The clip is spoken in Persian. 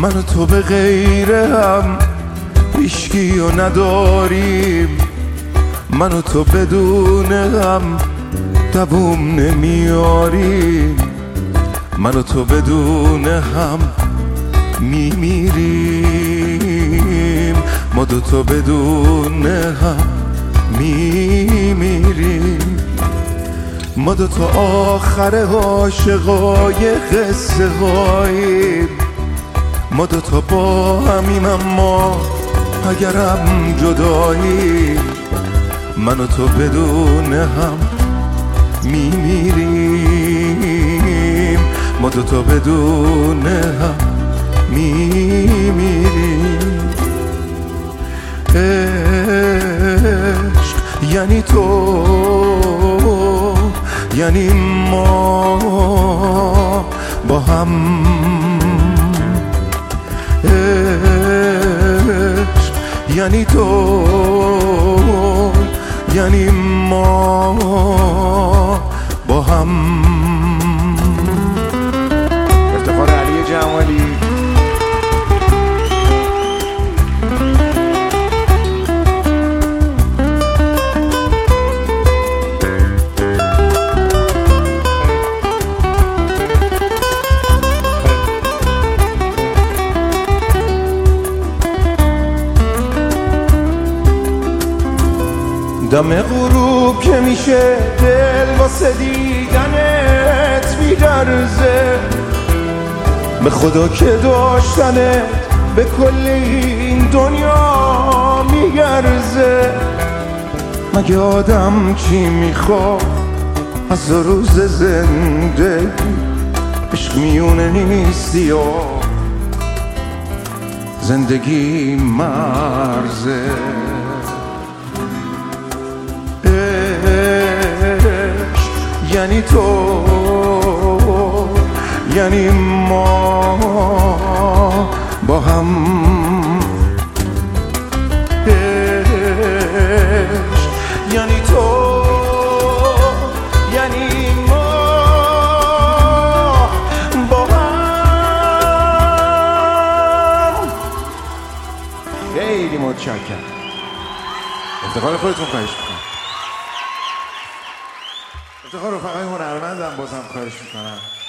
من و تو به غیر هم هیچکی رو نداریم، من و تو بدون هم دووم نمیاریم، من و تو بدون هم میمیریم، ما دوتا بدون هم میمیریم، ما دوتا آخر عاشقای قصه هاییم، ما دوتا با همیم اما اگرم جداییم، من و تو بدون هم میمیریم، ما دوتا بدون هم میمیریم. عشق یعنی تو، یعنی ما با هم، عشق یعنی تو، یعنی ما با هم. افتخار علی جمالی. دم غروب که میشه دل واسه دیدنت میلرزه، به خدا که داشتنت به کل این دنیا میگرزه. مگه آدم چی میخواد از روز زندگی؟ عشق میونه نیستی و زندگی مرزه. یعنی تو، یعنی ما با هم، یعنی تو، یعنی ما با هم. خیلی متشکرم. افتخار خودتون خواهش میکنم. افتخار رفقای هنرمندم بازم خواهش میکنم.